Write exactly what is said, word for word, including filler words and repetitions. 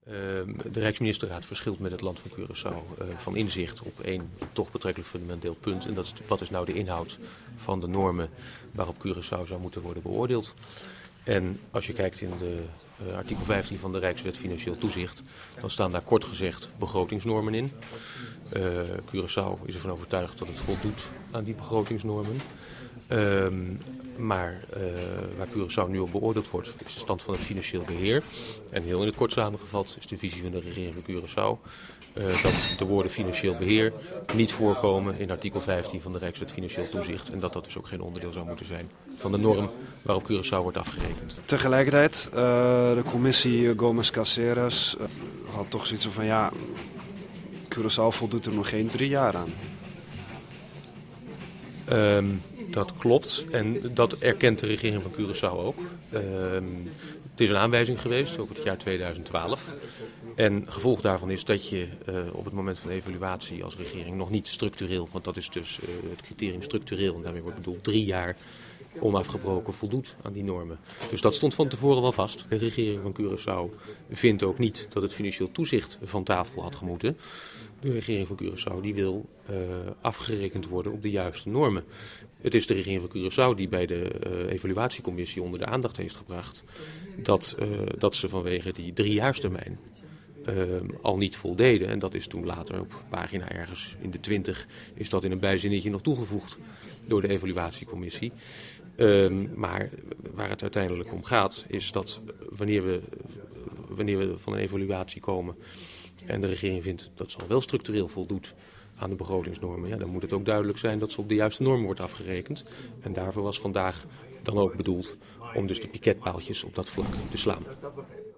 De Rijksministerraad verschilt met het land van Curaçao uh, van inzicht op één toch betrekkelijk fundamenteel punt. En dat is wat is nou de inhoud van de normen waarop Curaçao zou moeten worden beoordeeld. En als je kijkt in de uh, artikel vijftien van de Rijkswet Financieel Toezicht, dan staan daar kort gezegd begrotingsnormen in. Uh, Curaçao is ervan overtuigd dat het voldoet aan die begrotingsnormen. Um, maar uh, waar Curaçao nu op beoordeeld wordt, is de stand van het financieel beheer. En heel in het kort samengevat is de visie van de regering van Curaçao uh, dat de woorden financieel beheer niet voorkomen in artikel vijftien van de Rijkswet Financieel Toezicht. En dat dat dus ook geen onderdeel zou moeten zijn van de norm waarop Curaçao wordt afgerekend. Tegelijkertijd, uh, de commissie Gomes-Caceres uh, had toch zoiets van ja, Curaçao voldoet er nog geen drie jaar aan. Um, dat klopt en dat erkent de regering van Curaçao ook. Um, het is een aanwijzing geweest over het jaar tweeduizend twaalf. En gevolg daarvan is dat je uh, op het moment van evaluatie als regering nog niet structureel, want dat is dus uh, het criterium structureel en daarmee wordt bedoeld drie jaar onafgebroken voldoet aan die normen. Dus dat stond van tevoren wel vast. De regering van Curaçao vindt ook niet dat het financieel toezicht van tafel had gemoeten. De regering van Curaçao die wil uh, afgerekend worden op de juiste normen. Het is de regering van Curaçao die bij de uh, evaluatiecommissie onder de aandacht heeft gebracht dat, uh, dat ze vanwege die driejaarstermijn uh, al niet voldeden. En dat is toen later op pagina ergens in de twintig is dat in een bijzinnetje nog toegevoegd door de evaluatiecommissie. Um, maar waar het uiteindelijk om gaat is dat wanneer we, wanneer we van een evaluatie komen en de regering vindt dat ze al wel structureel voldoet aan de begrotingsnormen, ja, dan moet het ook duidelijk zijn dat ze op de juiste normen wordt afgerekend. En daarvoor was vandaag dan ook bedoeld om dus de piketpaaltjes op dat vlak te slaan.